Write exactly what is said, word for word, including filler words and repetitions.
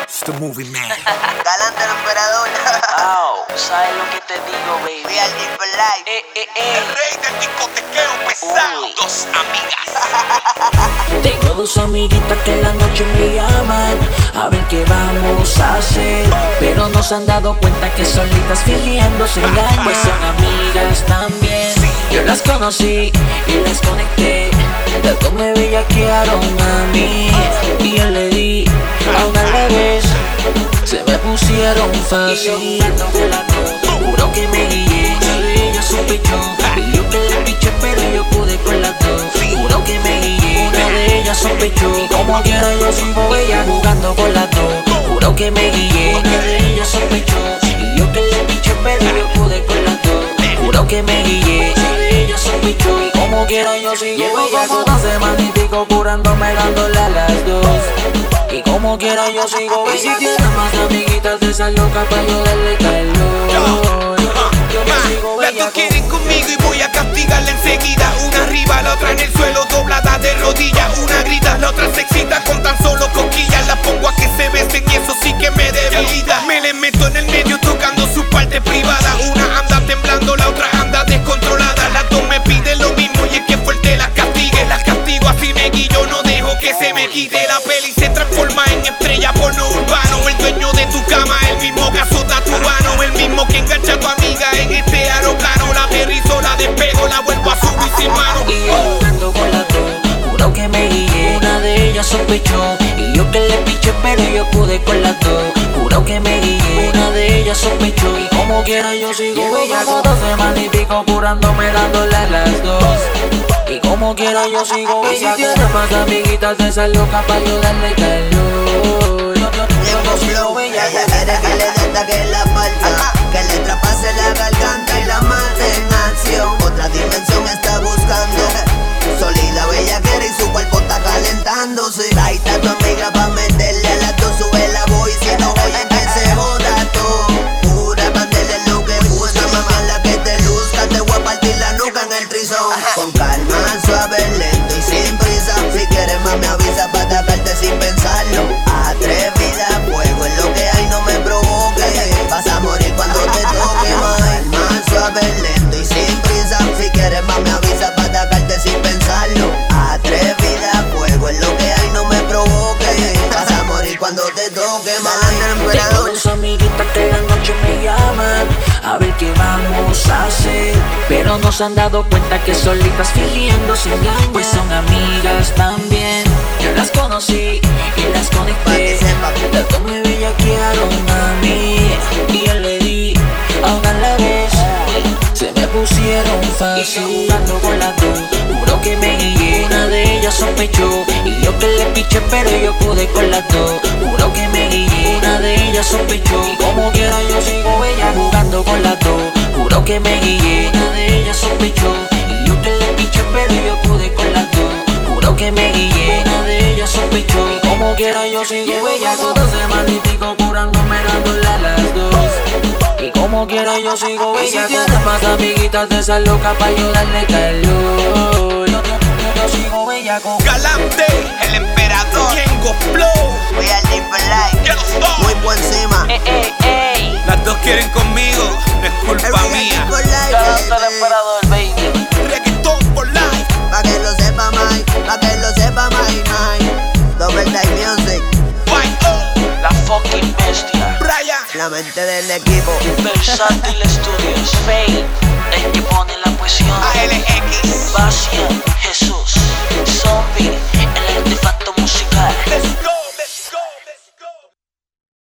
It's the movie man. Galante el emperador. Oh, ¿sabes lo que te digo, baby? Real Deep for Life. Eh, eh, eh. El rey del discotequeo pesado. Uy. Dos amigas. Tengo dos amiguitas que en la noche me llaman a ver qué vamos a hacer, pero no se han dado cuenta que solitas fingiendo se engañan. Pues son amigas también. Yo las conocí y las conecté. Luego me bellaquearon a mí y yo le di a una la vez. Se me pusieron fácil. Juro que me guillé, de ella sospechó. Y yo que le piché, pero yo pude con las dos. Juro que me guillé, una de ellas sospechó. Y como quiera yo sigo ella jugando con las dos. Juro que me guillé, una de ellas sospechó. Y yo que le piché, pero yo pude con las dos. Juro que me guillé, una de ellas sospechó. Y como quiera yo sigo Llevo ella como dos semanas y pico curándome dándole a las dos. Y como quiera yo sigo. Y si tienes más amiguitas de esas locas para yo darle calor. Yo me sigo Las dos bellaco. quieren conmigo y voy a castigarla enseguida. Una arriba, la otra en el suelo, doblada de rodillas. Una grita, la otra se excita con tan solo cosquillas. La pongo a que se besen y eso sí que me debilita. Me les meto en el medio tocando su parte privada. Una anda temblando, la otra anda descontrolada. Las dos me piden lo mismo y es que fuerte las castigue. Las castigo así me guillo, no dejo que se me quite. La peli se transforma en estrella porno urbano. El dueño de tu cama, el mismo que azota tu mano. El mismo que engancha a tu amiga en este aeroplano. La aterrizo, la despego, la vuelvo a subir sin mano. Y yo jugando con las dos, juro que me guillé. Una de ellas sospechó y yo que le piché, pero yo pude con las dos. Juro que me guillé, una de ellas sospechó. Y como quiera yo sigo bellaco. Dos semanas y pico curándome dándole a las dos. Y como quiera yo sigo bellaco. Y si tienes más amiguitas de esas locas para ayudarle calor. Yo, yo, yo no sigo bellaco. Ella quiere que le destaque la falta, que le traspase la garganta y la mate en acción. Otra dimensión está buscando. Sólida, bella quiere y su cuerpo está calentándose. Ahí está tu amiga pa' meterle a las dos, sube la voz y si no oye que se joda todo. Pura bandera lo que busca, mamá la que te luzca. Te voy a partir la nuca en el trizón. Con calma, suave, lento y sin prisa. Si quieres más me avisa pa' atacarte sin pensarlo. Atrevida, fuego es lo que hay, no me provoque. Vas a morir cuando te toque, más. Más suave, lento y sin prisa. Si quieres más me avisa pa' atacarte sin pensarlo. Atrevida, fuego es lo que hay, no me provoque. Vas a morir cuando te toque, más. Tengo dos amiguitas que en la noche me llaman a ver qué vamos a hacer, pero no se han dado cuenta que solitas fingiendo se engañan. Pues son amigas también. Yo las conocí y las conecté. Luego me bellaquearon a mí y yo le di a una a la vez. Se me pusieron fácil jugando con las dos. Juro que me guillé, una de ellas sospechó y yo que le piché, pero yo pude con las dos. Juro que me guillé, una de ellas sospechó. Y como quiera yo sigo bella jugando con las dos. Juro que me guillé, una de ellas sospechó y yo que le piché, pero yo pude con las dos. Juro que me guillé, una de ellas sospechó. Y como quiera yo sigo bella con dos semanas y pico curándome dándole a las dos. Y como quiera yo sigo bella. Y si tienes más amiguitas de esas locas para ayudarle calor. Yo, yo, yo, yo sigo bellaco. Galante, el emperador. Yengo Flow. Real Deep for Life. Ya lo son. Muy por encima. Ey, ey, ey. Las dos quieren conmigo, no es culpa Real mía. Deep for Life, Galante el baby. emperador, baby. Reggaetón por life. Pa' que lo sepa, Mike. Pa' que lo sepa, Mike, Mike. Double Time Music. Y O La fucking bestia. Brian. La mente del equipo. Versátil Studios. Fate. El que pone la presión. A